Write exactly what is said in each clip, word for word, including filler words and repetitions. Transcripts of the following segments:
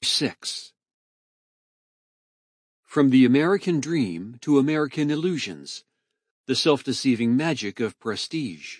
six. From the American Dream to American Illusions, the self-deceiving magic of prestige.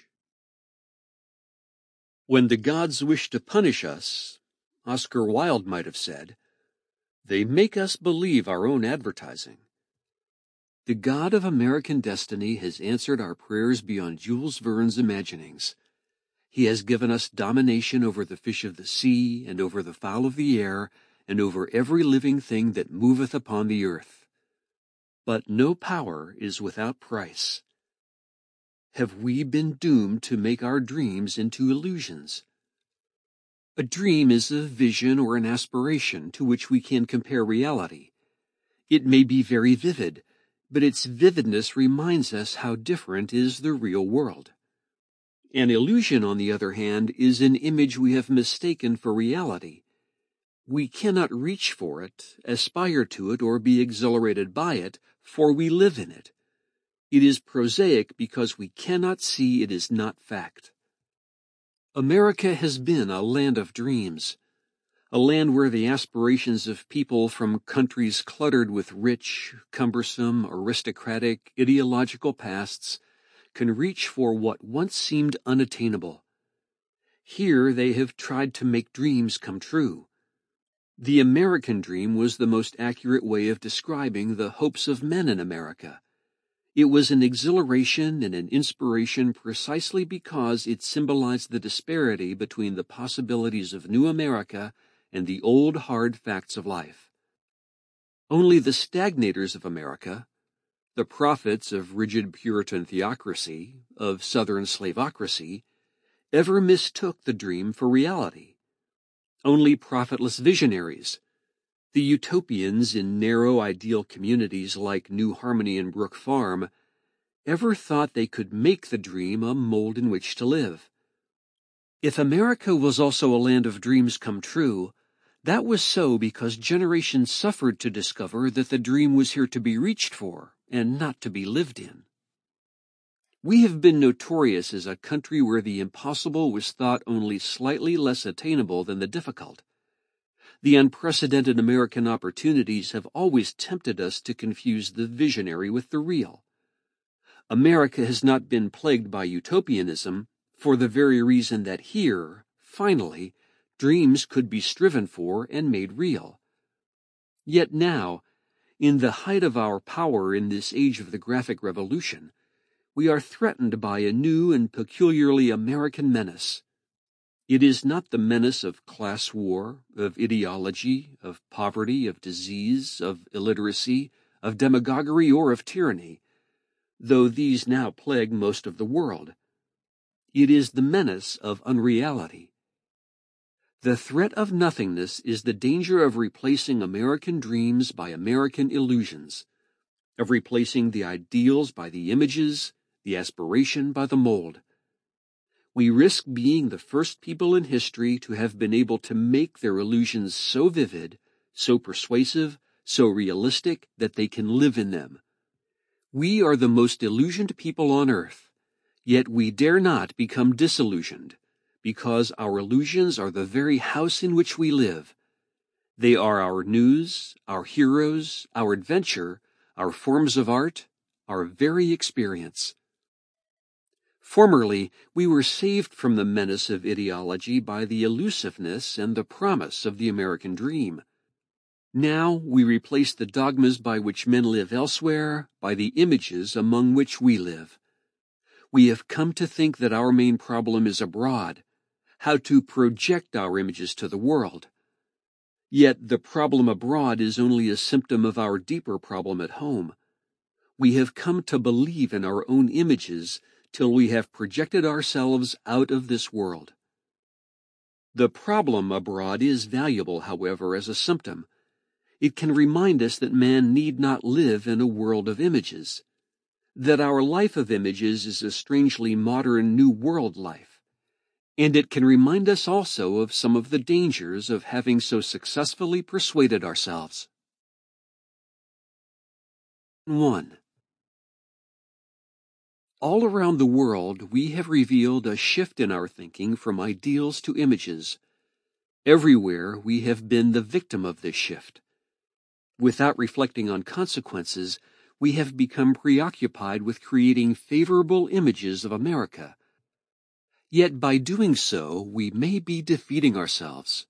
When the gods wish to punish us, Oscar Wilde might have said, they make us believe our own advertising. The God of American destiny has answered our prayers beyond Jules Verne's imaginings. He has given us domination over the fish of the sea, and over the fowl of the air, and over every living thing that moveth upon the earth. But no power is without price. Have we been doomed to make our dreams into illusions? A dream is a vision or an aspiration to which we can compare reality. It may be very vivid, but its vividness reminds us how different is the real world. An illusion, on the other hand, is an image we have mistaken for reality. We cannot reach for it, aspire to it, or be exhilarated by it, for we live in it. It is prosaic because we cannot see it is not fact. America has been a land of dreams, a land where the aspirations of people from countries cluttered with rich, cumbersome, aristocratic, ideological pasts can reach for what once seemed unattainable. Here they have tried to make dreams come true. The American dream was the most accurate way of describing the hopes of men in America. It was an exhilaration and an inspiration precisely because it symbolized the disparity between the possibilities of new America and the old hard facts of life. Only the stagnators of America, the prophets of rigid Puritan theocracy, of Southern slavocracy, ever mistook the dream for reality. Only profitless visionaries, the utopians in narrow ideal communities like New Harmony and Brook Farm, ever thought they could make the dream a mold in which to live. If America was also a land of dreams come true, that was so because generations suffered to discover that the dream was here to be reached for and not to be lived in. We have been notorious as a country where the impossible was thought only slightly less attainable than the difficult. The unprecedented American opportunities have always tempted us to confuse the visionary with the real. America has not been plagued by utopianism for the very reason that here, finally, dreams could be striven for and made real. Yet now, in the height of our power in this age of the graphic revolution, we are threatened by a new and peculiarly American menace. It is not the menace of class war, of ideology, of poverty, of disease, of illiteracy, of demagoguery, or of tyranny, though these now plague most of the world. It is the menace of unreality. The threat of nothingness is the danger of replacing American dreams by American illusions, of replacing the ideals by the images, the aspiration by the mold. We risk being the first people in history to have been able to make their illusions so vivid, so persuasive, so realistic that they can live in them. We are the most illusioned people on earth, yet we dare not become disillusioned, because our illusions are the very house in which we live. They are our news, our heroes, our adventure, our forms of art, our very experience. Formerly, we were saved from the menace of ideology by the elusiveness and the promise of the American dream. Now we replace the dogmas by which men live elsewhere by the images among which we live. We have come to think that our main problem is abroad, how to project our images to the world. Yet the problem abroad is only a symptom of our deeper problem at home. We have come to believe in our own images till we have projected ourselves out of this world. The problem abroad is valuable, however, as a symptom. It can remind us that man need not live in a world of images, that our life of images is a strangely modern New World life, and it can remind us also of some of the dangers of having so successfully persuaded ourselves. one. All around the world, we have revealed a shift in our thinking from ideals to images. Everywhere we have been the victim of this shift. Without reflecting on consequences, we have become preoccupied with creating favorable images of America. Yet by doing so, we may be defeating ourselves.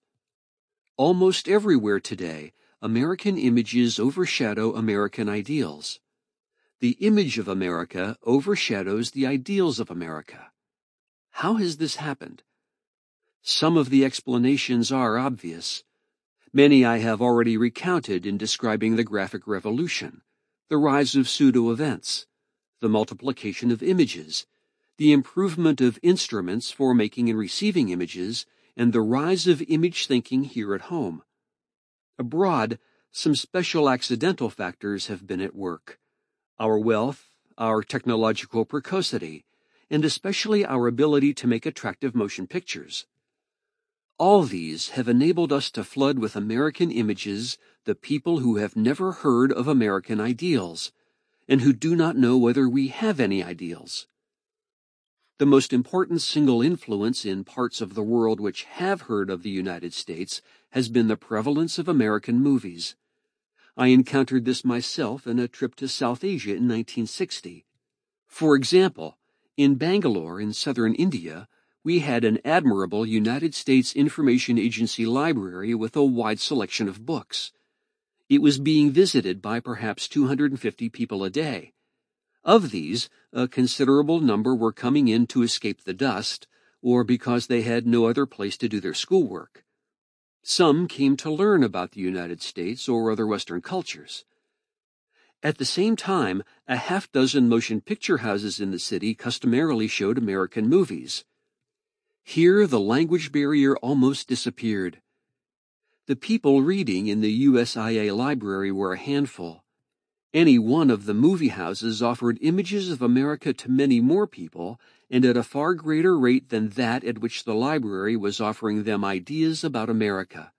Almost everywhere today, American images overshadow American ideals. The image of America overshadows the ideals of America. How has this happened? Some of the explanations are obvious. Many I have already recounted in describing the graphic revolution, the rise of pseudo-events, the multiplication of images, the improvement of instruments for making and receiving images, and the rise of image thinking here at home. Abroad, some special accidental factors have been at work. Our wealth, our technological precocity, and especially our ability to make attractive motion pictures. All these have enabled us to flood with American images the people who have never heard of American ideals, and who do not know whether we have any ideals. The most important single influence in parts of the world which have heard of the United States has been the prevalence of American movies. I encountered this myself in a trip to South Asia in nineteen sixty. For example, in Bangalore in southern India, we had an admirable United States Information Agency library with a wide selection of books. It was being visited by perhaps two hundred fifty people a day. Of these, a considerable number were coming in to escape the dust, or because they had no other place to do their schoolwork. Some came to learn about the United States or other Western cultures. At the same time, a half dozen motion picture houses in the city customarily showed American movies. Here the language barrier almost disappeared. The people reading in the U S I A library were a handful. Any one of the movie houses offered images of America to many more people, and at a far greater rate than that at which the library was offering them ideas about America.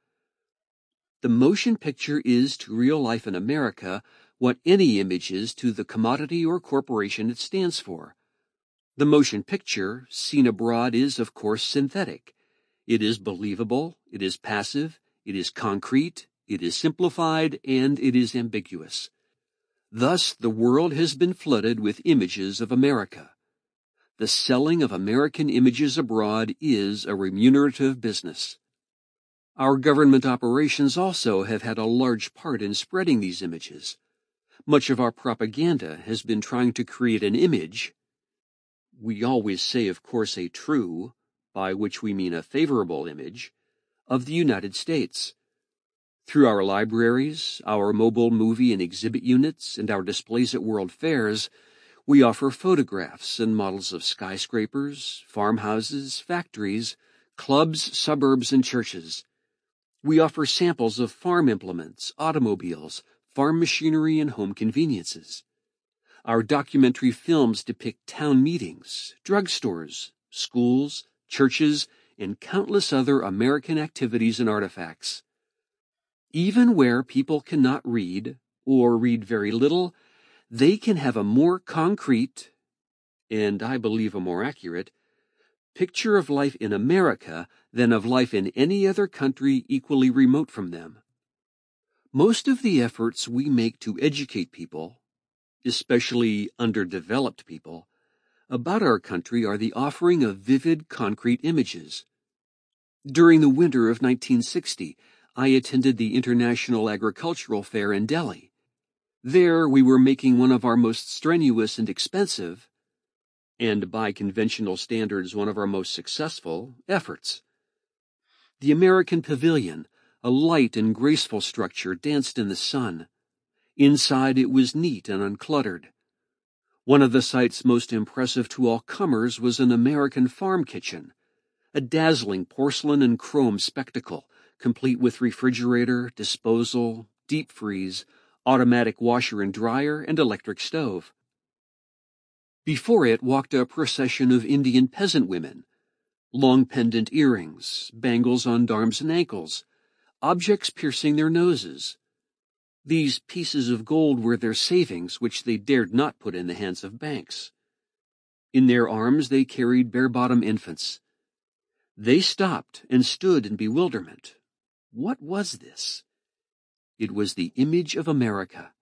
The motion picture is to real life in America what any image is to the commodity or corporation it stands for. The motion picture, seen abroad, is, of course, synthetic. It is believable, it is passive, it is concrete, it is simplified, and it is ambiguous. Thus, the world has been flooded with images of America. The selling of American images abroad is a remunerative business. Our government operations also have had a large part in spreading these images. Much of our propaganda has been trying to create an image. We always say, of course, a true, by which we mean a favorable image, of the United States. Through our libraries, our mobile movie and exhibit units, and our displays at world fairs, we offer photographs and models of skyscrapers, farmhouses, factories, clubs, suburbs, and churches. We offer samples of farm implements, automobiles, farm machinery, and home conveniences. Our documentary films depict town meetings, drugstores, schools, churches, and countless other American activities and artifacts. Even where people cannot read, or read very little, they can have a more concrete, and I believe a more accurate, picture of life in America than of life in any other country equally remote from them. Most of the efforts we make to educate people, especially underdeveloped people, about our country are the offering of vivid, concrete images. During the winter of nineteen sixty, I attended the International Agricultural Fair in Delhi. There we were making one of our most strenuous and expensive, and by conventional standards one of our most successful, efforts. The American Pavilion, a light and graceful structure, danced in the sun. Inside it was neat and uncluttered. One of the sights most impressive to all comers was an American farm kitchen, a dazzling porcelain and chrome spectacle, complete with refrigerator, disposal, deep freeze, automatic washer and dryer, and electric stove. Before it walked a procession of Indian peasant women, long pendant earrings, bangles on arms and ankles, objects piercing their noses. These pieces of gold were their savings, which they dared not put in the hands of banks. In their arms they carried bare-bottom infants. They stopped and stood in bewilderment. What was this? It was the image of America.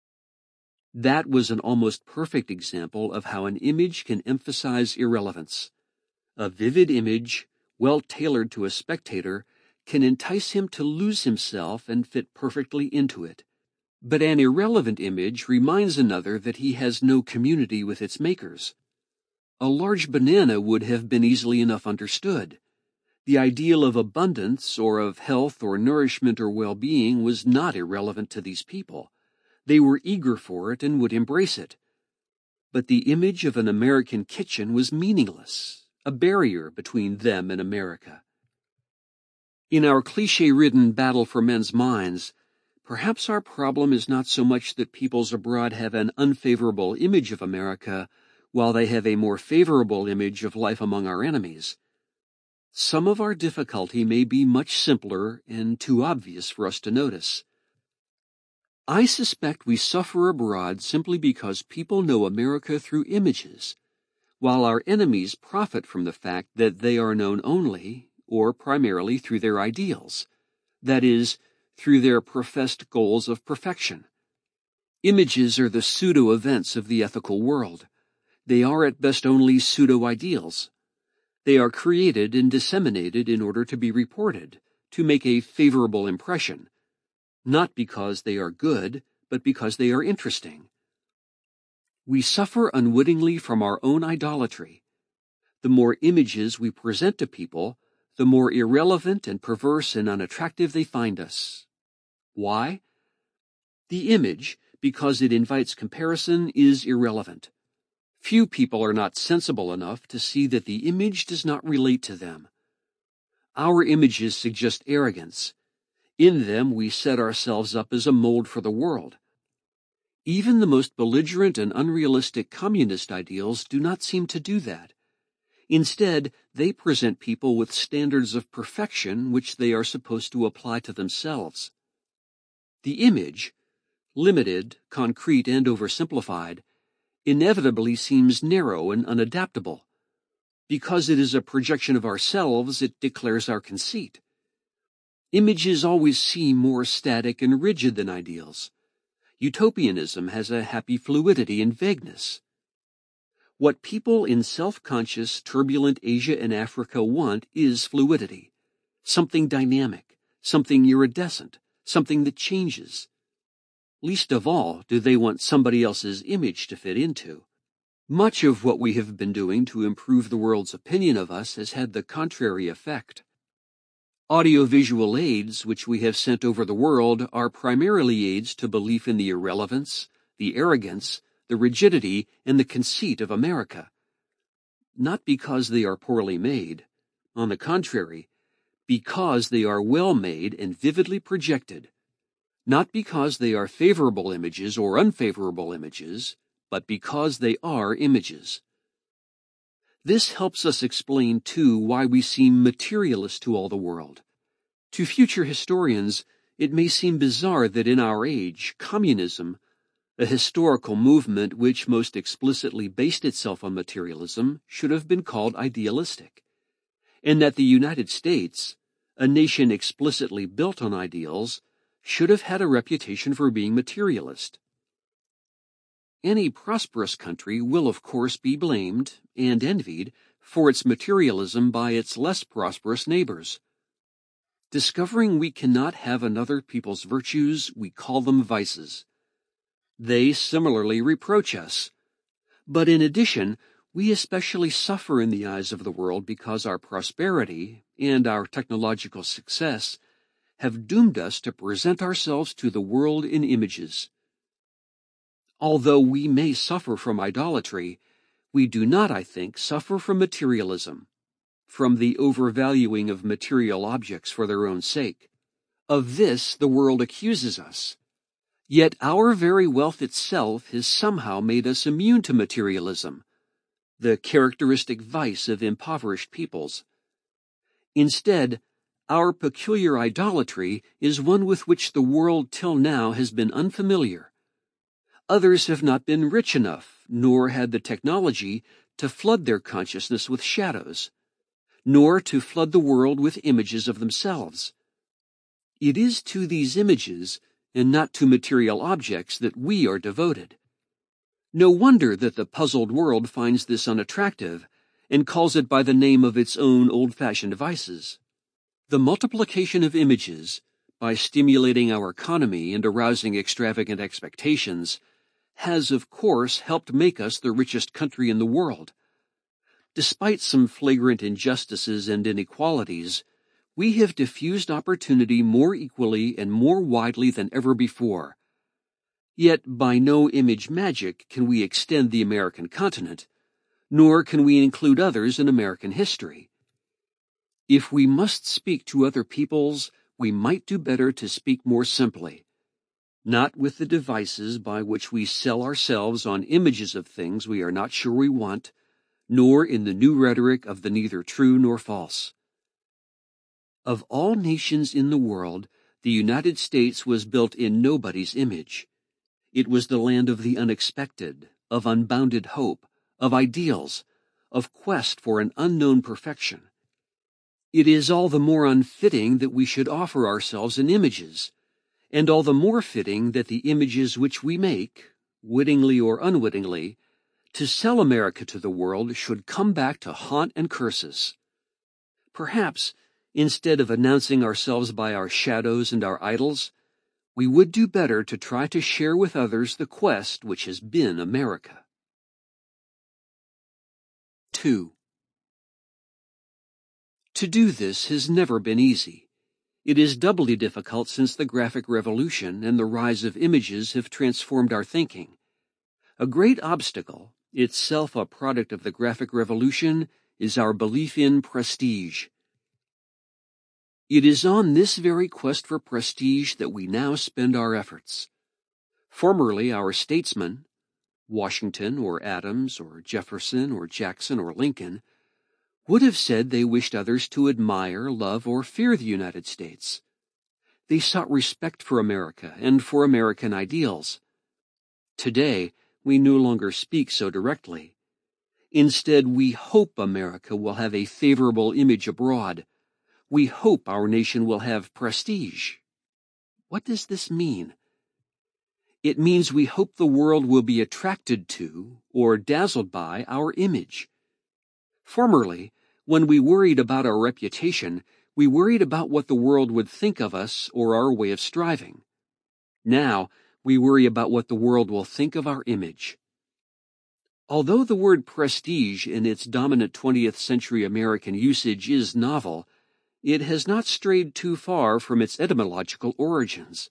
That was an almost perfect example of how an image can emphasize irrelevance. A vivid image, well tailored to a spectator, can entice him to lose himself and fit perfectly into it. But an irrelevant image reminds another that he has no community with its makers. A large banana would have been easily enough understood. The ideal of abundance or of health or nourishment or well-being was not irrelevant to these people. They were eager for it and would embrace it. But the image of an American kitchen was meaningless, a barrier between them and America. In our cliché-ridden battle for men's minds, perhaps our problem is not so much that peoples abroad have an unfavorable image of America, while they have a more favorable image of life among our enemies. Some of our difficulty may be much simpler and too obvious for us to notice. I suspect we suffer abroad simply because people know America through images, while our enemies profit from the fact that they are known only, or primarily, through their ideals, that is, through their professed goals of perfection. Images are the pseudo-events of the ethical world. They are at best only pseudo-ideals. They are created and disseminated in order to be reported, to make a favorable impression, not because they are good, but because they are interesting. We suffer unwittingly from our own idolatry. The more images we present to people, the more irrelevant and perverse and unattractive they find us. Why? The image, because it invites comparison, is irrelevant. Few people are not sensible enough to see that the image does not relate to them. Our images suggest arrogance. In them we set ourselves up as a mold for the world. Even the most belligerent and unrealistic communist ideals do not seem to do that. Instead, they present people with standards of perfection which they are supposed to apply to themselves. The image, limited, concrete, and oversimplified, inevitably seems narrow and unadaptable. Because it is a projection of ourselves, it declares our conceit. Images always seem more static and rigid than ideals. Utopianism has a happy fluidity and vagueness. What people in self-conscious, turbulent Asia and Africa want is fluidity, something dynamic, something iridescent, something that changes. Least of all do they want somebody else's image to fit into. Much of what we have been doing to improve the world's opinion of us has had the contrary effect. Audiovisual aids which we have sent over the world are primarily aids to belief in the irrelevance, the arrogance, the rigidity, and the conceit of America. Not because they are poorly made. On the contrary, because they are well made and vividly projected. Not because they are favorable images or unfavorable images, but because they are images. This helps us explain, too, why we seem materialist to all the world. To future historians, it may seem bizarre that in our age, communism, a historical movement which most explicitly based itself on materialism, should have been called idealistic, and that the United States, a nation explicitly built on ideals, should have had a reputation for being materialist. Any prosperous country will of course be blamed and envied for its materialism by its less prosperous neighbors. Discovering we cannot have another people's virtues, we call them vices. They similarly reproach us. But in addition, we especially suffer in the eyes of the world because our prosperity and our technological success have doomed us to present ourselves to the world in images. Although we may suffer from idolatry, we do not, I think, suffer from materialism, from the overvaluing of material objects for their own sake. Of this the world accuses us. Yet our very wealth itself has somehow made us immune to materialism, the characteristic vice of impoverished peoples. Instead, our peculiar idolatry is one with which the world till now has been unfamiliar. Others have not been rich enough, nor had the technology, to flood their consciousness with shadows. nor to flood the world with images of themselves. It is to these images, and not to material objects, that we are devoted. No wonder that the puzzled world finds this unattractive and calls it by the name of its own old-fashioned vices. The multiplication of images, by stimulating our economy and arousing extravagant expectations, has of course helped make us the richest country in the world. Despite some flagrant injustices and inequalities, we have diffused opportunity more equally and more widely than ever before. Yet by no image magic can we extend the American continent, nor can we include others in American history. If we must speak to other peoples, we might do better to speak more simply, not with the devices by which we sell ourselves on images of things we are not sure we want, nor in the new rhetoric of the neither true nor false. Of all nations in the world, the United States was built in nobody's image. It was the land of the unexpected, of unbounded hope, of ideals, of quest for an unknown perfection. It is all the more unfitting that we should offer ourselves in images, and all the more fitting that the images which we make, wittingly or unwittingly, to sell America to the world should come back to haunt and curse us. Perhaps, instead of announcing ourselves by our shadows and our idols, we would do better to try to share with others the quest which has been America. two. To do this has never been easy. It is doubly difficult since the graphic revolution and the rise of images have transformed our thinking. A great obstacle, itself a product of the graphic revolution, is our belief in prestige. It is on this very quest for prestige that we now spend our efforts. Formerly our statesmen, Washington or Adams or Jefferson or Jackson or Lincoln, would have said they wished others to admire, love, or fear the United States. They sought respect for America and for American ideals. Today, we no longer speak so directly. Instead, we hope America will have a favorable image abroad. We hope our nation will have prestige. What does this mean? It means we hope the world will be attracted to or dazzled by our image. Formerly, when we worried about our reputation, we worried about what the world would think of us or our way of striving. Now, we worry about what the world will think of our image. Although the word prestige in its dominant twentieth century American usage is novel, it has not strayed too far from its etymological origins.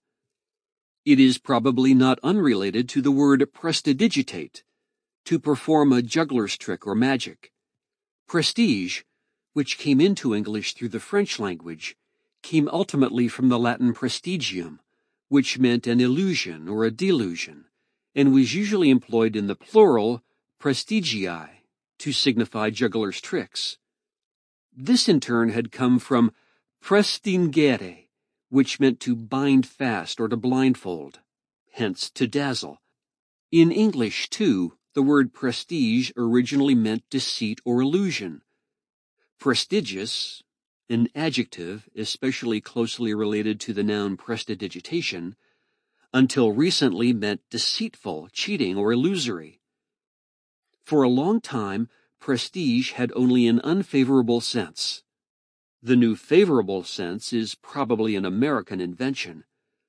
It is probably not unrelated to the word prestidigitate, to perform a juggler's trick or magic. Prestige, which came into English through the French language, came ultimately from the Latin prestigium, which meant an illusion or a delusion, and was usually employed in the plural prestigii, to signify juggler's tricks. This in turn had come from prestingere, which meant to bind fast or to blindfold, hence to dazzle. In English, too, the word prestige originally meant deceit or illusion. Prestigious, an adjective especially closely related to the noun prestidigitation, until recently meant deceitful, cheating, or illusory. For a long time, prestige had only an unfavorable sense. The new favorable sense is probably an American invention.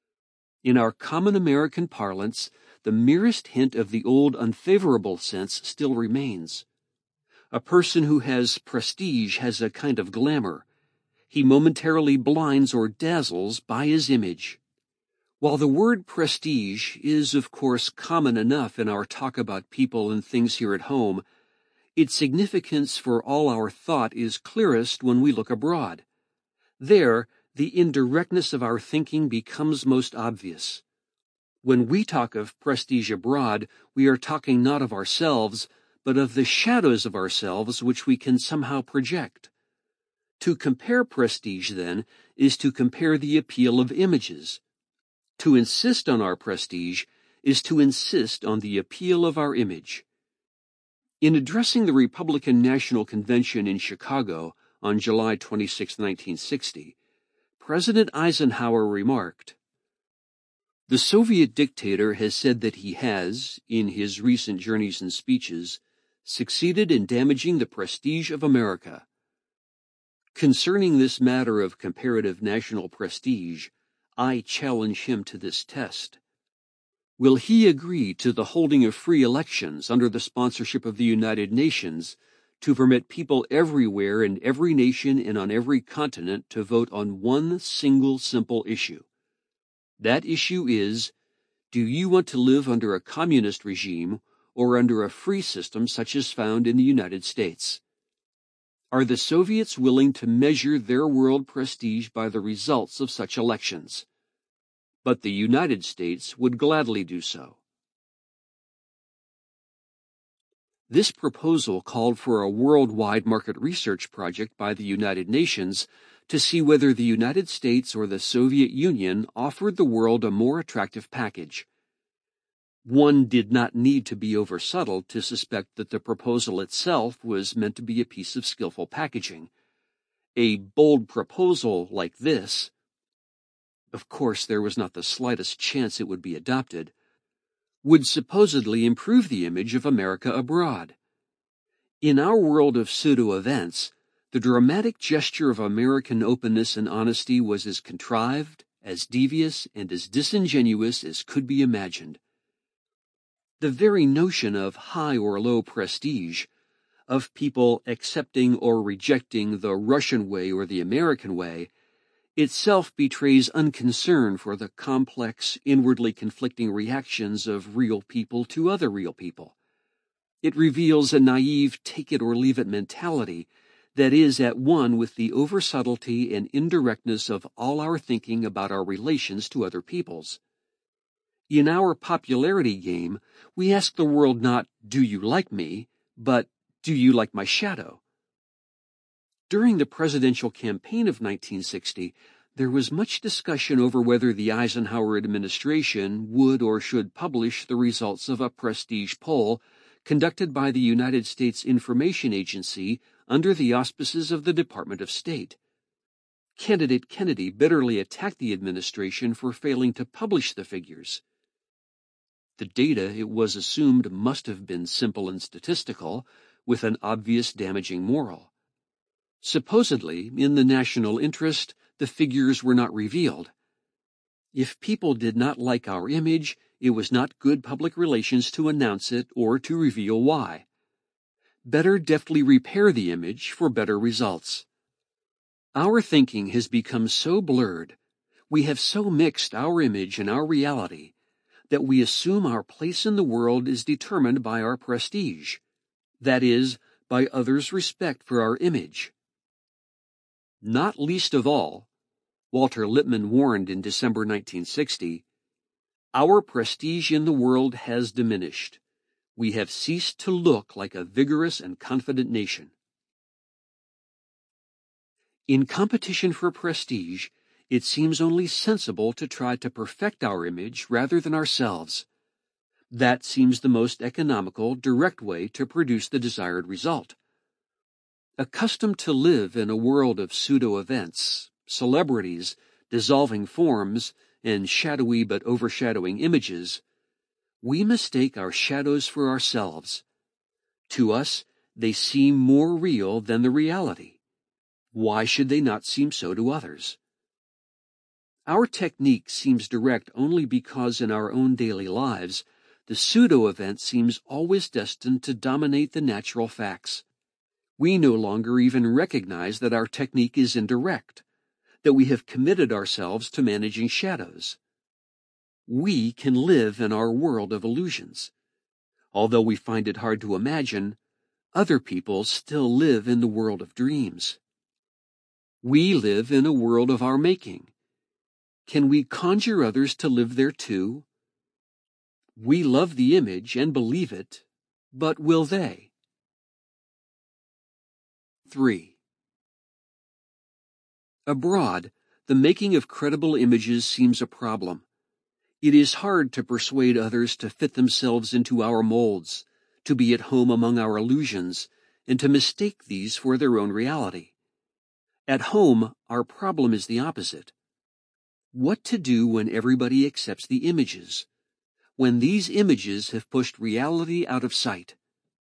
In our common American parlance, the merest hint of the old unfavorable sense still remains. A person who has prestige has a kind of glamour. He momentarily blinds or dazzles by his image. While the word prestige is, of course, common enough in our talk about people and things here at home, its significance for all our thought is clearest when we look abroad. There, the indirectness of our thinking becomes most obvious. When we talk of prestige abroad, we are talking not of ourselves, but of the shadows of ourselves which we can somehow project. To compare prestige, then, is to compare the appeal of images. To insist on our prestige is to insist on the appeal of our image. In addressing the Republican National Convention in Chicago on July twenty-sixth, nineteen sixty, President Eisenhower remarked, "The Soviet dictator has said that he has, in his recent journeys and speeches, succeeded in damaging the prestige of America. Concerning this matter of comparative national prestige, I challenge him to this test. Will he agree to the holding of free elections under the sponsorship of the United Nations to permit people everywhere in every nation and on every continent to vote on one single simple issue? That issue is, do you want to live under a communist regime or under a free system such as found in the United States? Are the Soviets willing to measure their world prestige by the results of such elections? But the United States would gladly do so." This proposal called for a worldwide market research project by the United Nations to see whether the United States or the Soviet Union offered the world a more attractive package. One did not need to be over-subtle to suspect that the proposal itself was meant to be a piece of skillful packaging. A bold proposal like this, of course there was not the slightest chance it would be adopted, would supposedly improve the image of America abroad. In our world of pseudo-events, the dramatic gesture of American openness and honesty was as contrived, as devious, and as disingenuous as could be imagined. The very notion of high or low prestige, of people accepting or rejecting the Russian way or the American way, itself betrays unconcern for the complex, inwardly conflicting reactions of real people to other real people. It reveals a naive take-it-or-leave-it mentality that is at one with the over-subtlety and indirectness of all our thinking about our relations to other peoples. In our popularity game, we ask the world not, "Do you like me?" but, "Do you like my shadow?" During the presidential campaign of nineteen sixty, there was much discussion over whether the Eisenhower administration would or should publish the results of a prestige poll conducted by the United States Information Agency under the auspices of the Department of State. Candidate Kennedy bitterly attacked the administration for failing to publish the figures. The data, it was assumed, must have been simple and statistical, with an obvious damaging moral. Supposedly, in the national interest, the figures were not revealed. If people did not like our image, it was not good public relations to announce it or to reveal why. Better deftly repair the image for better results. Our thinking has become so blurred, we have so mixed our image and our reality, that we assume our place in the world is determined by our prestige, that is, by others' respect for our image. Not least of all, Walter Lippmann warned in December nineteen sixty, our prestige in the world has diminished. We have ceased to look like a vigorous and confident nation. In competition for prestige, it seems only sensible to try to perfect our image rather than ourselves. That seems the most economical, direct way to produce the desired result. Accustomed to live in a world of pseudo-events, celebrities, dissolving forms, and shadowy but overshadowing images, we mistake our shadows for ourselves. To us, they seem more real than the reality. Why should they not seem so to others? Our technique seems direct only because in our own daily lives, the pseudo-event seems always destined to dominate the natural facts. We no longer even recognize that our technique is indirect, that we have committed ourselves to managing shadows. We can live in our world of illusions. Although we find it hard to imagine, other people still live in the world of dreams. We live in a world of our making. Can we conjure others to live there too? We love the image and believe it, but will they? three. Abroad, the making of credible images seems a problem. It is hard to persuade others to fit themselves into our molds, to be at home among our illusions, and to mistake these for their own reality. At home, our problem is the opposite. What to do when everybody accepts the images, when these images have pushed reality out of sight?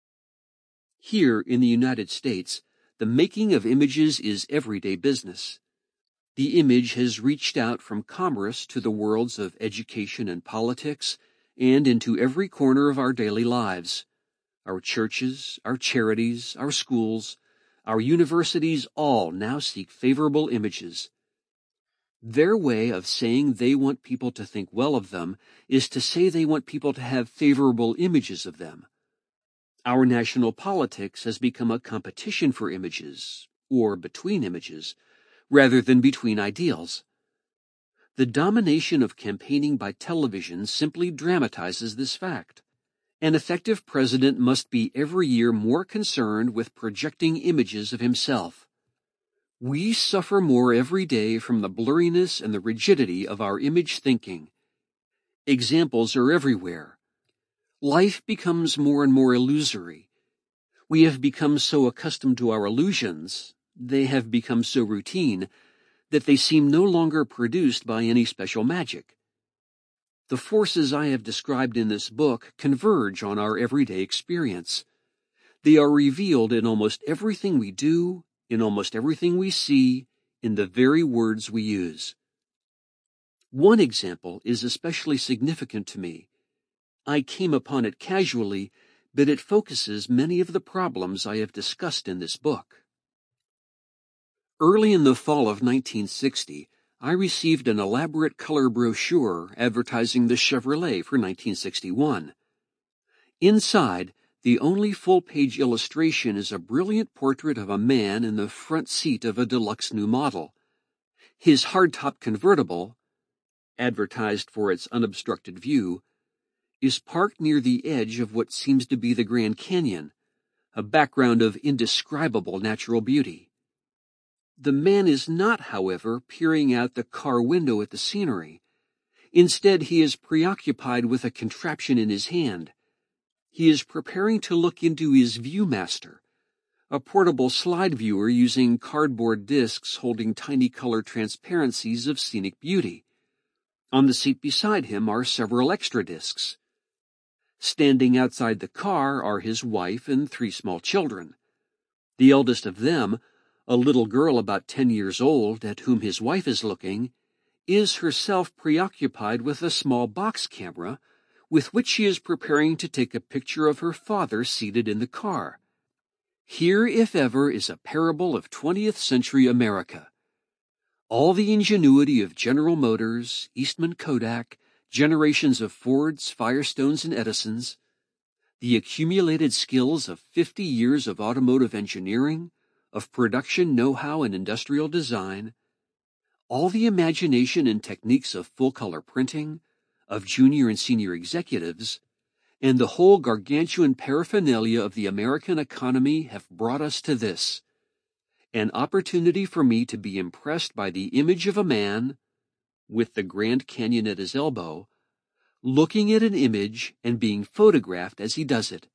Here in the United States, the making of images is everyday business. The image has reached out from commerce to the worlds of education and politics, and into every corner of our daily lives. Our churches, our charities, our schools, our universities all now seek favorable images. Their way of saying they want people to think well of them is to say they want people to have favorable images of them. Our national politics has become a competition for images, or between images, rather than between ideals. The domination of campaigning by television simply dramatizes this fact. An effective president must be every year more concerned with projecting images of himself. We suffer more every day from the blurriness and the rigidity of our image thinking. Examples are everywhere. Life becomes more and more illusory. We have become so accustomed to our illusions, they have become so routine, that they seem no longer produced by any special magic. The forces I have described in this book converge on our everyday experience. They are revealed in almost everything we do, in almost everything we see, in the very words we use. One example is especially significant to me. I came upon it casually, but it focuses many of the problems I have discussed in this book. Early in the fall of nineteen sixty, I received an elaborate color brochure advertising the Chevrolet for nineteen sixty-one. Inside, the only full-page illustration is a brilliant portrait of a man in the front seat of a deluxe new model. His hardtop convertible, advertised for its unobstructed view, is parked near the edge of what seems to be the Grand Canyon, a background of indescribable natural beauty. The man is not, however, peering out the car window at the scenery. Instead, he is preoccupied with a contraption in his hand. He is preparing to look into his ViewMaster, a portable slide viewer using cardboard discs holding tiny color transparencies of scenic beauty. On the seat beside him are several extra discs. Standing outside the car are his wife and three small children. The eldest of them, a little girl about ten years old at whom his wife is looking, is herself preoccupied with a small box camera with which she is preparing to take a picture of her father seated in the car. Here, if ever, is a parable of twentieth century America. All the ingenuity of General Motors, Eastman Kodak, generations of Fords, Firestones, and Edisons, the accumulated skills of fifty years of automotive engineering, of production know-how and industrial design, all the imagination and techniques of full-color printing, of junior and senior executives, and the whole gargantuan paraphernalia of the American economy have brought us to this: an opportunity for me to be impressed by the image of a man, with the Grand Canyon at his elbow, looking at an image and being photographed as he does it.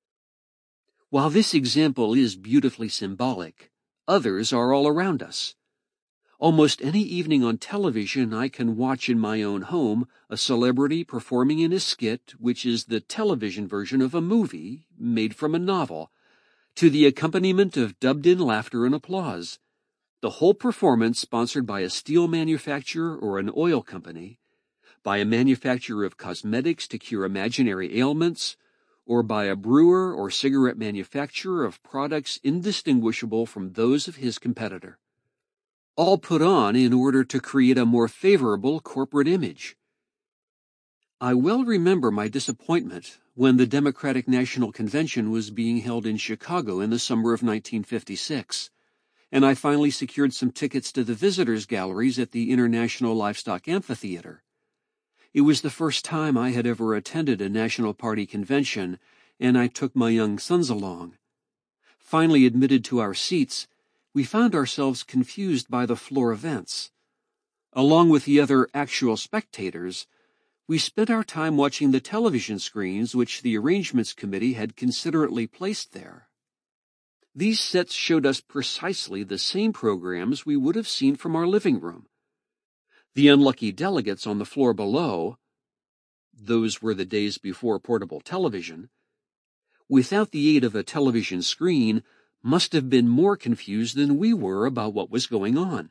While this example is beautifully symbolic, others are all around us. Almost any evening on television I can watch in my own home a celebrity performing in a skit which is the television version of a movie made from a novel, to the accompaniment of dubbed-in laughter and applause. The whole performance sponsored by a steel manufacturer or an oil company, by a manufacturer of cosmetics to cure imaginary ailments, or by a brewer or cigarette manufacturer of products indistinguishable from those of his competitor. All put on in order to create a more favorable corporate image. I well remember my disappointment when the Democratic National Convention was being held in Chicago in the summer of nineteen fifty-six, and I finally secured some tickets to the visitors' galleries at the International Livestock Amphitheater. It was the first time I had ever attended a National Party convention, and I took my young sons along. Finally admitted to our seats, we found ourselves confused by the floor events. Along with the other actual spectators, we spent our time watching the television screens which the arrangements committee had considerately placed there. These sets showed us precisely the same programs we would have seen from our living room. The unlucky delegates on the floor below, those were the days before portable television, without the aid of a television screen, must have been more confused than we were about what was going on.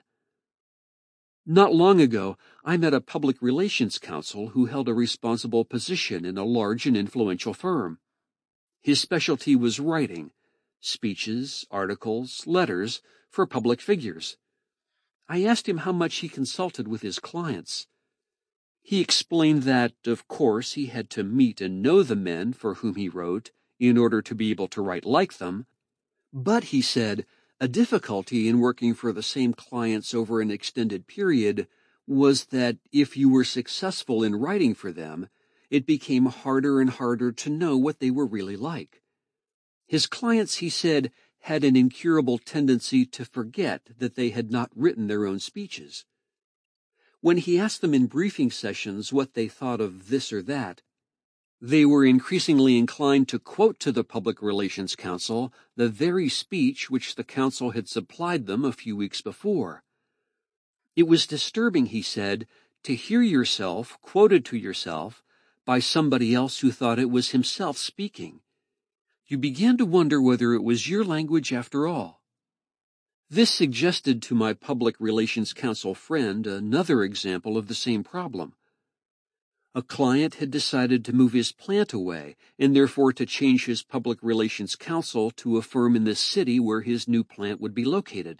Not long ago, I met a public relations counsel who held a responsible position in a large and influential firm. His specialty was writing speeches, articles, letters for public figures. I asked him how much he consulted with his clients. He explained that, of course, he had to meet and know the men for whom he wrote in order to be able to write like them. But, he said, a difficulty in working for the same clients over an extended period was that if you were successful in writing for them, it became harder and harder to know what they were really like. His clients, he said, had an incurable tendency to forget that they had not written their own speeches. When he asked them in briefing sessions what they thought of this or that, they were increasingly inclined to quote to the Public Relations Council the very speech which the council had supplied them a few weeks before. It was disturbing, he said, to hear yourself quoted to yourself by somebody else who thought it was himself speaking. You began to wonder whether it was your language after all. This suggested to my Public Relations Council friend another example of the same problem. A client had decided to move his plant away and therefore to change his Public Relations Counsel to a firm in the city where his new plant would be located.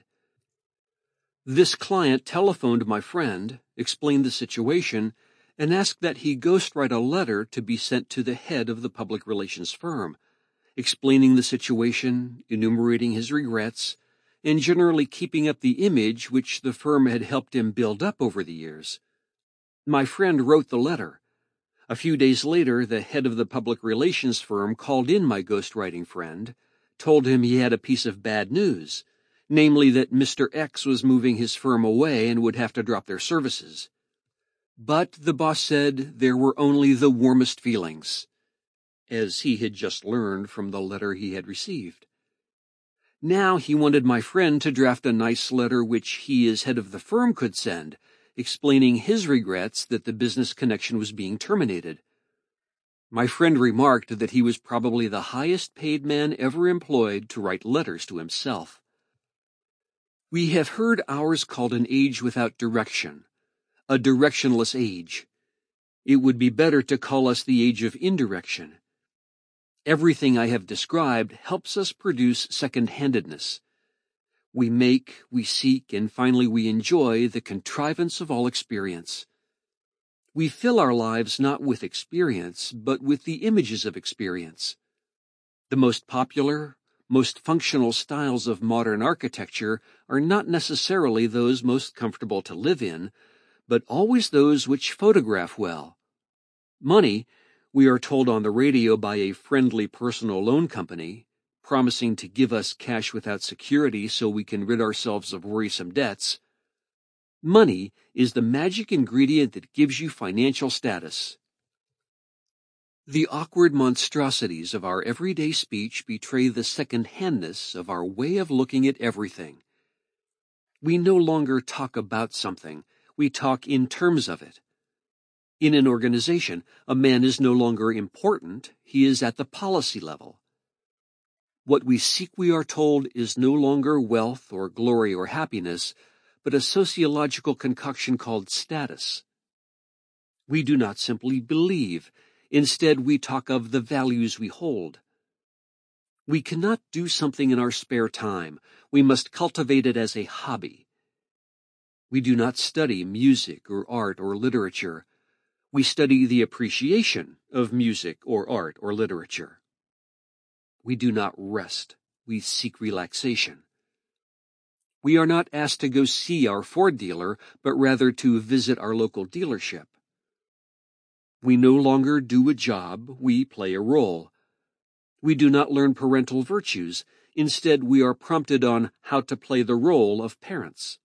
This client telephoned my friend, explained the situation, and asked that he ghostwrite a letter to be sent to the head of the public relations firm, explaining the situation, enumerating his regrets, and generally keeping up the image which the firm had helped him build up over the years. My friend wrote the letter. A few days later, the head of the public relations firm called in my ghostwriting friend, told him he had a piece of bad news, namely that Mister X was moving his firm away and would have to drop their services. But the boss said there were only the warmest feelings, as he had just learned from the letter he had received. Now he wanted my friend to draft a nice letter which he as head of the firm could send, explaining his regrets that the business connection was being terminated. My friend remarked that he was probably the highest paid man ever employed to write letters to himself. We have heard ours called an age without direction, a directionless age. It would be better to call us the age of indirection. Everything I have described helps us produce second-handedness. We make, we seek, and finally we enjoy the contrivance of all experience. We fill our lives not with experience, but with the images of experience. The most popular, most functional styles of modern architecture are not necessarily those most comfortable to live in, but always those which photograph well. Money, we are told on the radio by a friendly personal loan company, promising to give us cash without security so we can rid ourselves of worrisome debts. Money is the magic ingredient that gives you financial status. The awkward monstrosities of our everyday speech betray the second-handness of our way of looking at everything. We no longer talk about something, we talk in terms of it. In an organization, a man is no longer important, he is at the policy level. What we seek, we are told, is no longer wealth or glory or happiness, but a sociological concoction called status. We do not simply believe. Instead, we talk of the values we hold. We cannot do something in our spare time. We must cultivate it as a hobby. We do not study music or art or literature. We study the appreciation of music or art or literature. We do not rest. We seek relaxation. We are not asked to go see our Ford dealer, but rather to visit our local dealership. We no longer do a job, we play a role. We do not learn parental virtues. Instead, we are prompted on how to play the role of parents.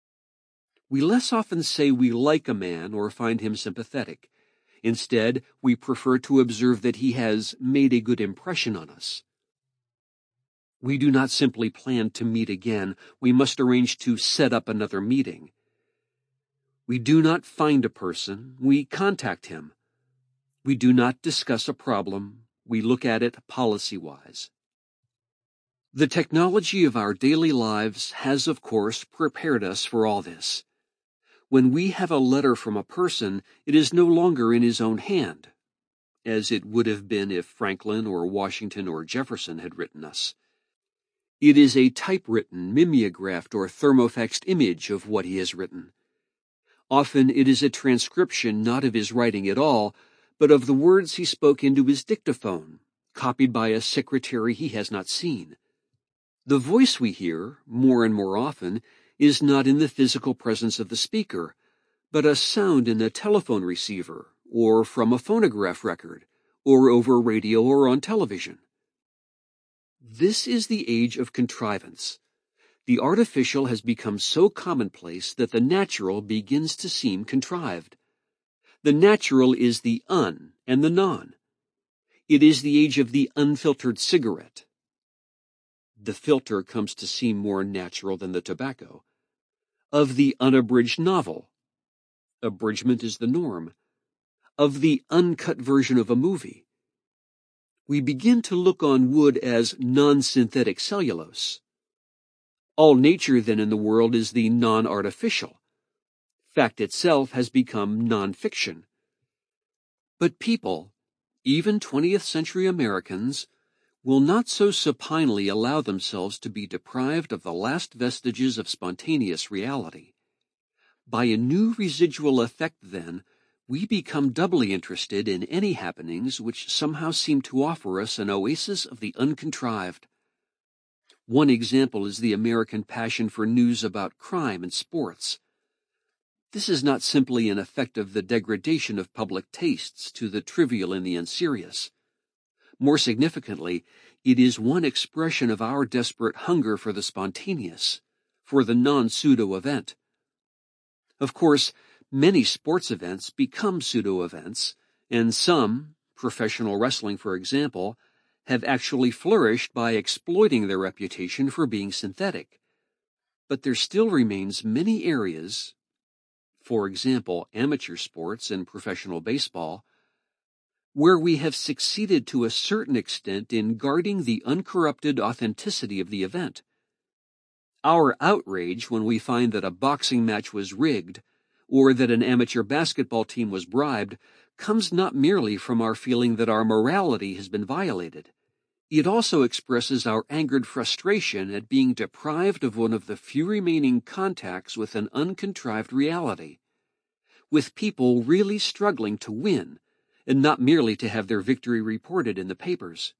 We less often say we like a man or find him sympathetic. Instead, we prefer to observe that he has made a good impression on us. We do not simply plan to meet again. We must arrange to set up another meeting. We do not find a person. We contact him. We do not discuss a problem. We look at it policy-wise. The technology of our daily lives has, of course, prepared us for all this. When we have a letter from a person, it is no longer in his own hand, as it would have been if Franklin or Washington or Jefferson had written us. It is a typewritten, mimeographed, or thermofaxed image of what he has written. Often it is a transcription not of his writing at all, but of the words he spoke into his dictaphone, copied by a secretary he has not seen. The voice we hear, more and more often, is not in the physical presence of the speaker, but a sound in a telephone receiver, or from a phonograph record, or over radio or on television. This is the age of contrivance. The artificial has become so commonplace that the natural begins to seem contrived. The natural is the un and the non. It is the age of the unfiltered cigarette. The filter comes to seem more natural than the tobacco. Of the unabridged novel. Abridgment is the norm. Of the uncut version of a movie. We begin to look on wood as non-synthetic cellulose. All nature then in the world is the non-artificial. Fact itself has become non-fiction. But people, even twentieth century Americans, will not so supinely allow themselves to be deprived of the last vestiges of spontaneous reality. By a new residual effect, then, we become doubly interested in any happenings which somehow seem to offer us an oasis of the uncontrived. One example is the American passion for news about crime and sports. This is not simply an effect of the degradation of public tastes to the trivial and the unserious. More significantly, it is one expression of our desperate hunger for the spontaneous, for the non-pseudo event. Of course, many sports events become pseudo-events, and some, professional wrestling for example, have actually flourished by exploiting their reputation for being synthetic. But there still remains many areas, for example, amateur sports and professional baseball, where we have succeeded to a certain extent in guarding the uncorrupted authenticity of the event. Our outrage when we find that a boxing match was rigged, or that an amateur basketball team was bribed, comes not merely from our feeling that our morality has been violated. It also expresses our angered frustration at being deprived of one of the few remaining contacts with an uncontrived reality, with people really struggling to win, and not merely to have their victory reported in the papers.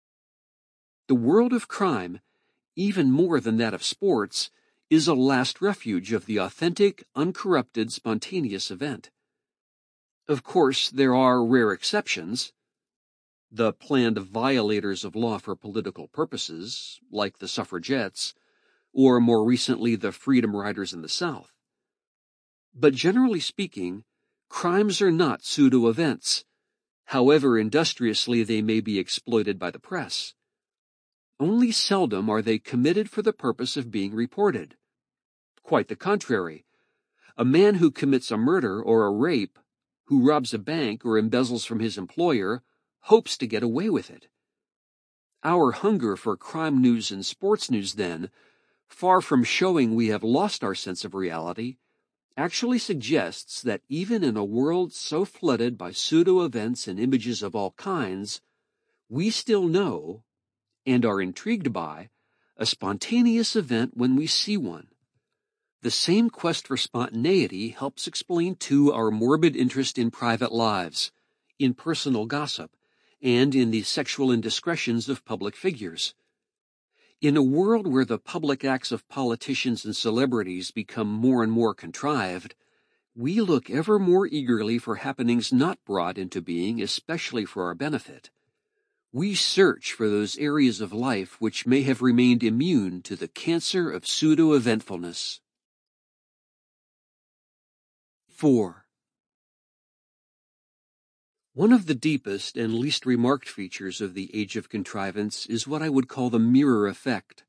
The world of crime, even more than that of sports, is a last refuge of the authentic, uncorrupted, spontaneous event. Of course, there are rare exceptions. The planned violators of law for political purposes, like the suffragettes, or more recently the Freedom Riders in the South. But generally speaking, crimes are not pseudo-events, however industriously they may be exploited by the press. Only seldom are they committed for the purpose of being reported. Quite the contrary. A man who commits a murder or a rape, who robs a bank or embezzles from his employer, hopes to get away with it. Our hunger for crime news and sports news, then, far from showing we have lost our sense of reality, actually suggests that even in a world so flooded by pseudo-events and images of all kinds, we still know, and are intrigued by, a spontaneous event when we see one. The same quest for spontaneity helps explain, too, our morbid interest in private lives, in personal gossip, and in the sexual indiscretions of public figures. In a world where the public acts of politicians and celebrities become more and more contrived, we look ever more eagerly for happenings not brought into being especially for our benefit. We search for those areas of life which may have remained immune to the cancer of pseudo-eventfulness. four. One of the deepest and least remarked features of the age of contrivance is what I would call the mirror effect.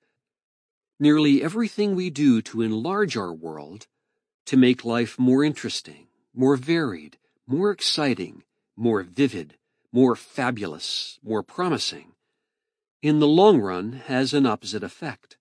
Nearly everything we do to enlarge our world, to make life more interesting, more varied, more exciting, more vivid, more fabulous, more promising, in the long run has an opposite effect.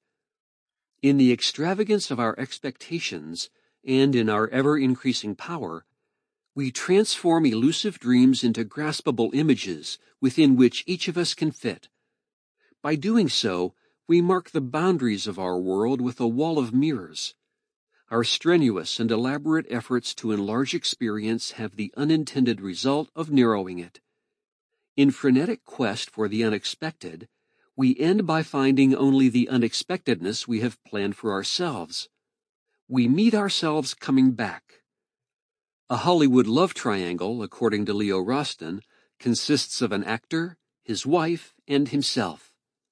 In the extravagance of our expectations and in our ever-increasing power, we transform elusive dreams into graspable images within which each of us can fit. By doing so, we mark the boundaries of our world with a wall of mirrors. Our strenuous and elaborate efforts to enlarge experience have the unintended result of narrowing it. In frenetic quest for the unexpected, we end by finding only the unexpectedness we have planned for ourselves. We meet ourselves coming back. A Hollywood love triangle, according to Leo Rosten, consists of an actor, his wife, and himself.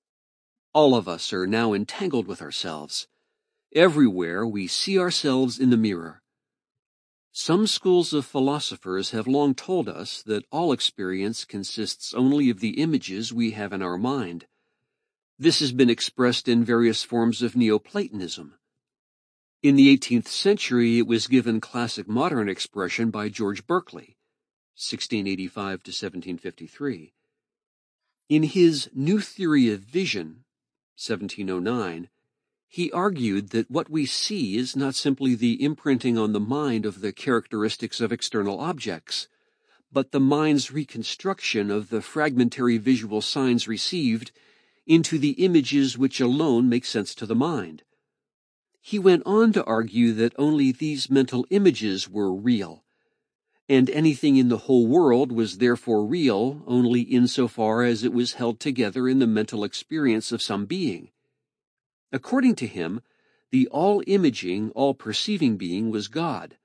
All of us are now entangled with ourselves. Everywhere we see ourselves in the mirror. Some schools of philosophers have long told us that all experience consists only of the images we have in our mind. This has been expressed in various forms of Neoplatonism. In the eighteenth century, it was given classic modern expression by George Berkeley, sixteen eighty-five to seventeen fifty-three. In his New Theory of Vision, seventeen oh nine, he argued that what we see is not simply the imprinting on the mind of the characteristics of external objects, but the mind's reconstruction of the fragmentary visual signs received into the images which alone make sense to the mind. He went on to argue that only these mental images were real, and anything in the whole world was therefore real only insofar as it was held together in the mental experience of some being. According to him, the all-imaging, all-perceiving being was God.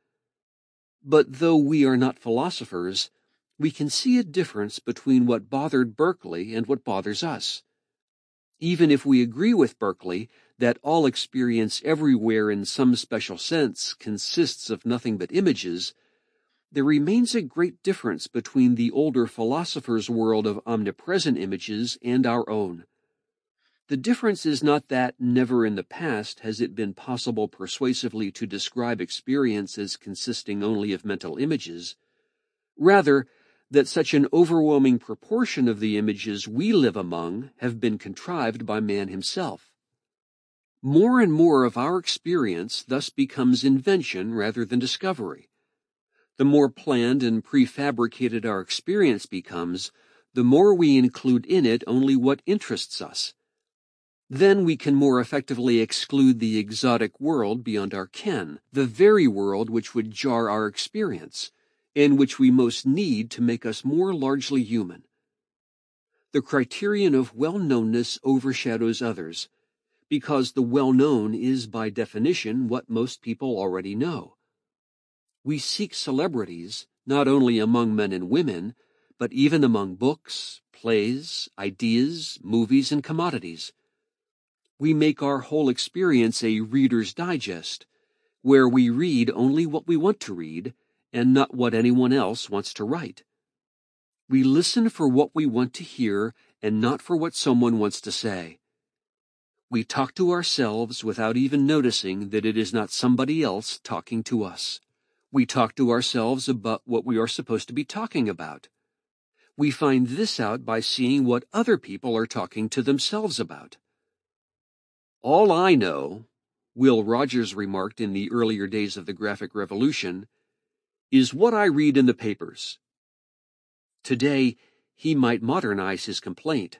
But though we are not philosophers, we can see a difference between what bothered Berkeley and what bothers us. Even if we agree with Berkeley that all experience everywhere in some special sense consists of nothing but images, there remains a great difference between the older philosophers' world of omnipresent images and our own. The difference is not that never in the past has it been possible persuasively to describe experience as consisting only of mental images. Rather, that such an overwhelming proportion of the images we live among have been contrived by man himself. More and more of our experience thus becomes invention rather than discovery. The more planned and prefabricated our experience becomes, the more we include in it only what interests us. Then we can more effectively exclude the exotic world beyond our ken, the very world which would jar our experience, and which we most need to make us more largely human. The criterion of well-knownness overshadows others, because the well-known is by definition what most people already know. We seek celebrities, not only among men and women, but even among books, plays, ideas, movies, and commodities. We make our whole experience a Reader's Digest, where we read only what we want to read, and not what anyone else wants to write. We listen for what we want to hear and not for what someone wants to say. We talk to ourselves without even noticing that it is not somebody else talking to us. We talk to ourselves about what we are supposed to be talking about. We find this out by seeing what other people are talking to themselves about. All I know, Will Rogers remarked in the earlier days of the graphic revolution, is what I read in the papers. Today, he might modernize his complaint.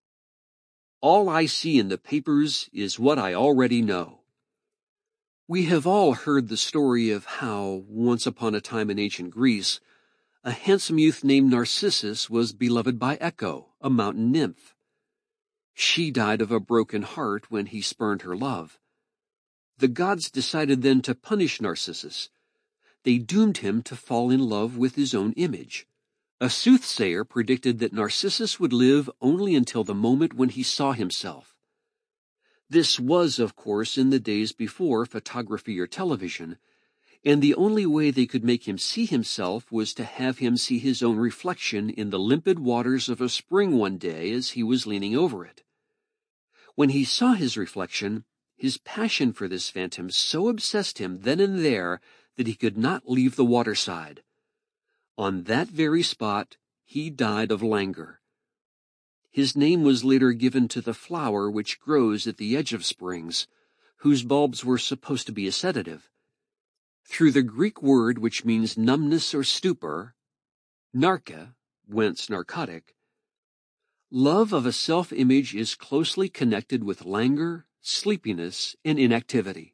All I see in the papers is what I already know. We have all heard the story of how, once upon a time in ancient Greece, a handsome youth named Narcissus was beloved by Echo, a mountain nymph. She died of a broken heart when he spurned her love. The gods decided then to punish Narcissus. They doomed him to fall in love with his own image. A soothsayer predicted that Narcissus would live only until the moment when he saw himself. This was, of course, in the days before photography or television, and the only way they could make him see himself was to have him see his own reflection in the limpid waters of a spring one day as he was leaning over it. When he saw his reflection, his passion for this phantom so obsessed him then and there that he could not leave the waterside. On that very spot, he died of languor. His name was later given to the flower which grows at the edge of springs, whose bulbs were supposed to be a sedative. Through the Greek word which means numbness or stupor, narca, whence narcotic, love of a self-image is closely connected with languor, sleepiness, and inactivity.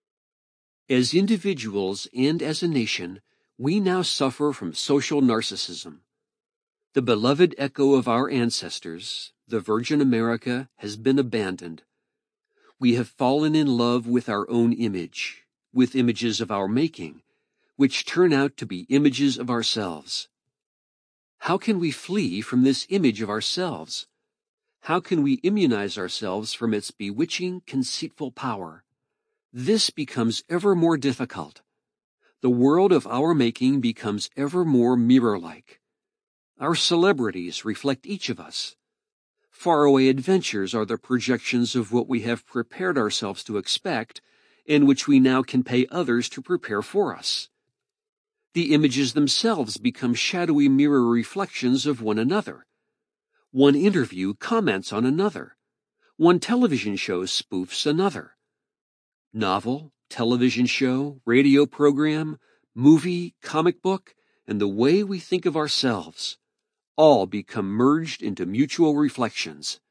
As individuals and as a nation, we now suffer from social narcissism. The beloved echo of our ancestors, the Virgin America, has been abandoned. We have fallen in love with our own image, with images of our making, which turn out to be images of ourselves. How can we flee from this image of ourselves? How can we immunize ourselves from its bewitching, conceitful power? This becomes ever more difficult. The world of our making becomes ever more mirror-like. Our celebrities reflect each of us. Faraway adventures are the projections of what we have prepared ourselves to expect, and which we now can pay others to prepare for us. The images themselves become shadowy mirror reflections of one another. One interview comments on another. One television show spoofs another. Novel, television show, radio program, movie, comic book, and the way we think of ourselves all become merged into mutual reflections.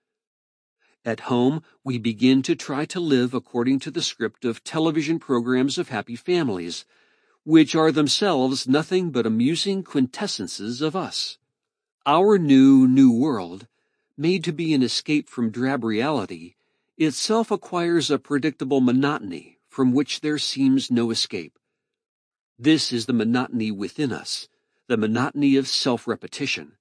At home, we begin to try to live according to the script of television programs of happy families, which are themselves nothing but amusing quintessences of us. Our new, new world, made to be an escape from drab reality, itself acquires a predictable monotony from which there seems no escape. This is the monotony within us, the monotony of self-repetition.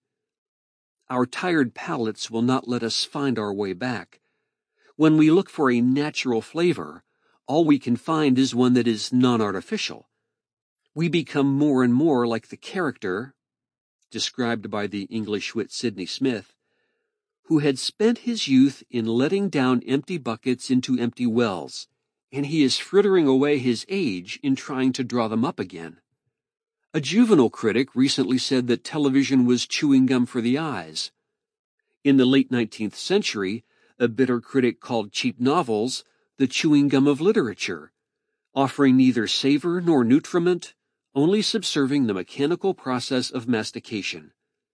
Our tired palates will not let us find our way back. When we look for a natural flavor, all we can find is one that is non-artificial. We become more and more like the character, described by the English wit Sidney Smith, who had spent his youth in letting down empty buckets into empty wells, and he is frittering away his age in trying to draw them up again. A juvenile critic recently said that television was chewing gum for the eyes. In the late nineteenth century, a bitter critic called cheap novels the chewing gum of literature, offering neither savor nor nutriment, only subserving the mechanical process of mastication.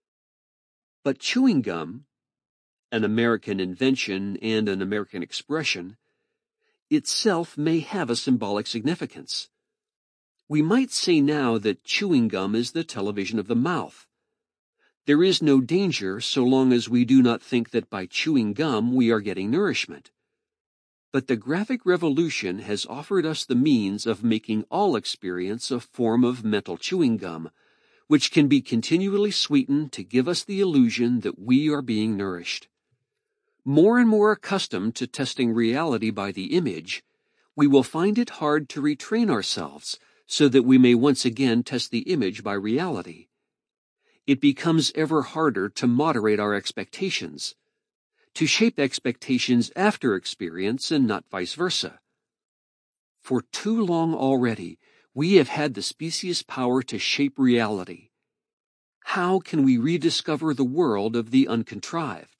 But chewing gum, an American invention and an American expression, itself may have a symbolic significance. We might say now that chewing gum is the television of the mouth. There is no danger so long as we do not think that by chewing gum we are getting nourishment. But the graphic revolution has offered us the means of making all experience a form of mental chewing gum, which can be continually sweetened to give us the illusion that we are being nourished. More and more accustomed to testing reality by the image, we will find it hard to retrain ourselves so that we may once again test the image by reality. It becomes ever harder to moderate our expectations, to shape expectations after experience and not vice versa. For too long already, we have had the specious power to shape reality. How can we rediscover the world of the uncontrived?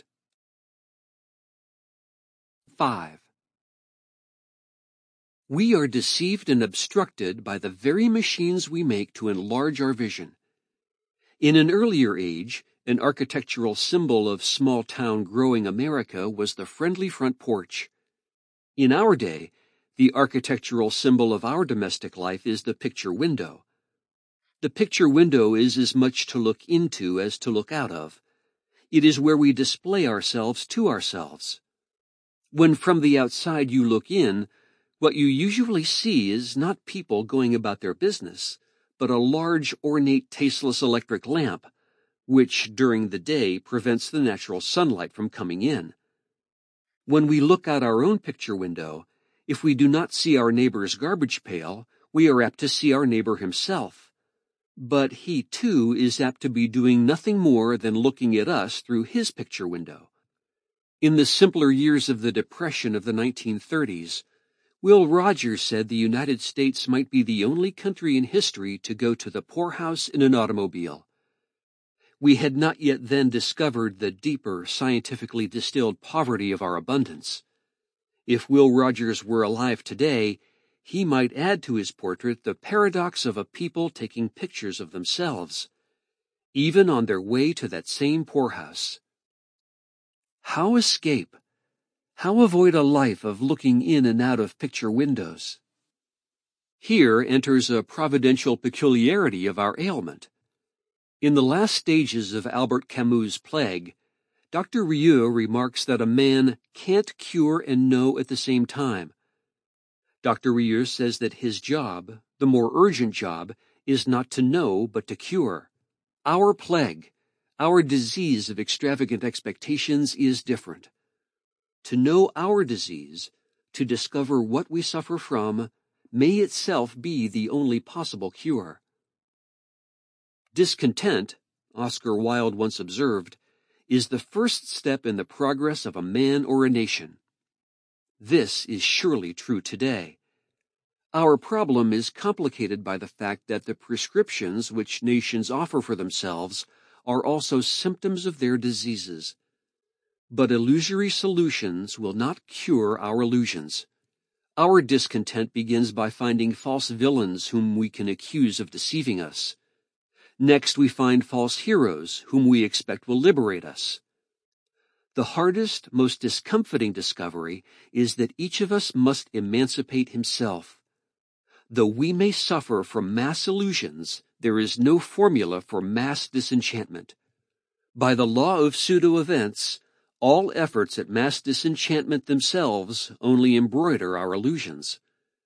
five. We are deceived and obstructed by the very machines we make to enlarge our vision. In an earlier age, an architectural symbol of small-town growing America was the friendly front porch. In our day, the architectural symbol of our domestic life is the picture window. The picture window is as much to look into as to look out of. It is where we display ourselves to ourselves. When from the outside you look in, what you usually see is not people going about their business, but a large, ornate, tasteless electric lamp, which during the day prevents the natural sunlight from coming in. When we look out our own picture window, if we do not see our neighbor's garbage pail, We are apt to see our neighbor himself, but he too is apt to be doing nothing more than looking at us through his picture window. In the simpler years of the Depression of the nineteen thirties, Will Rogers said the United States might be the only country in history to go to the poorhouse in an automobile. We had not yet then discovered the deeper, scientifically distilled poverty of our abundance. If Will Rogers were alive today, he might add to his portrait the paradox of a people taking pictures of themselves, even on their way to that same poorhouse. How escape? How avoid a life of looking in and out of picture windows? Here enters a providential peculiarity of our ailment. In the last stages of Albert Camus' Plague, Doctor Rieu remarks that a man can't cure and know at the same time. Doctor Rieu says that his job, the more urgent job, is not to know but to cure. Our plague, our disease of extravagant expectations is different. To know our disease, to discover what we suffer from, may itself be the only possible cure. Discontent, Oscar Wilde once observed, is the first step in the progress of a man or a nation. This is surely true today. Our problem is complicated by the fact that the prescriptions which nations offer for themselves are also symptoms of their diseases. But illusory solutions will not cure our illusions. Our discontent begins by finding false villains whom we can accuse of deceiving us. Next, we find false heroes whom we expect will liberate us. The hardest, most discomforting discovery is that each of us must emancipate himself. Though we may suffer from mass illusions, there is no formula for mass disenchantment. By the law of pseudo-events, all efforts at mass disenchantment themselves only embroider our illusions.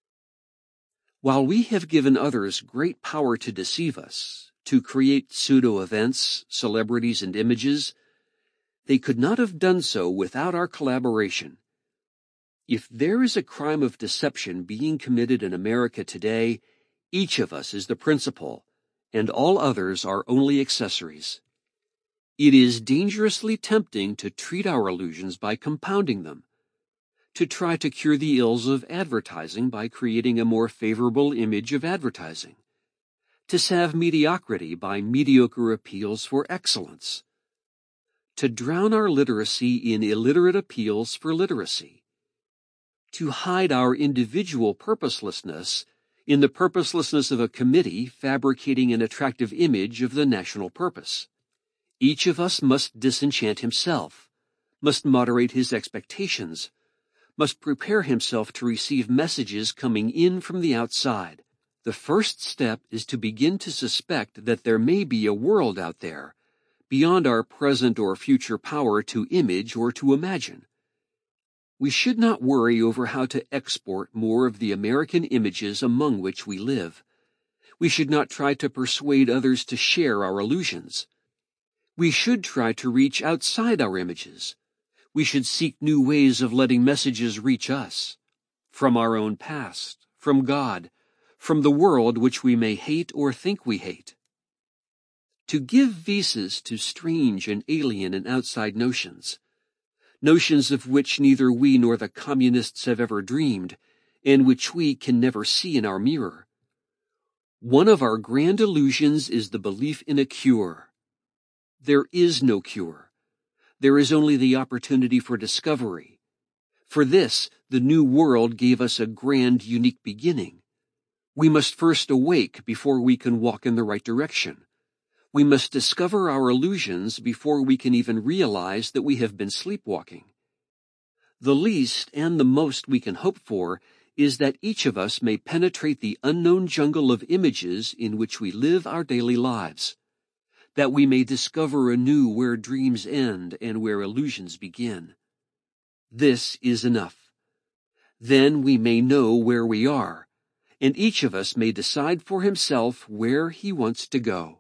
While we have given others great power to deceive us, to create pseudo-events, celebrities, and images, they could not have done so without our collaboration. If there is a crime of deception being committed in America today, each of us is the principal, and all others are only accessories. It is dangerously tempting to treat our illusions by compounding them, to try to cure the ills of advertising by creating a more favorable image of advertising, to salve mediocrity by mediocre appeals for excellence, to drown our literacy in illiterate appeals for literacy, to hide our individual purposelessness in the purposelessness of a committee fabricating an attractive image of the national purpose. Each of us must disenchant himself, must moderate his expectations, must prepare himself to receive messages coming in from the outside. The first step is to begin to suspect that there may be a world out there, beyond our present or future power to image or to imagine. We should not worry over how to export more of the American images among which we live. We should not try to persuade others to share our illusions. We should try to reach outside our images. We should seek new ways of letting messages reach us, from our own past, from God, from the world which we may hate or think we hate. To give visas to strange and alien and outside notions, notions of which neither we nor the communists have ever dreamed, and which we can never see in our mirror. One of our grand illusions is the belief in a cure. There is no cure. There is only the opportunity for discovery. For this, the New World gave us a grand, unique beginning. We must first awake before we can walk in the right direction. We must discover our illusions before we can even realize that we have been sleepwalking. The least and the most we can hope for is that each of us may penetrate the unknown jungle of images in which we live our daily lives, that we may discover anew where dreams end and where illusions begin. This is enough. Then we may know where we are, and each of us may decide for himself where he wants to go.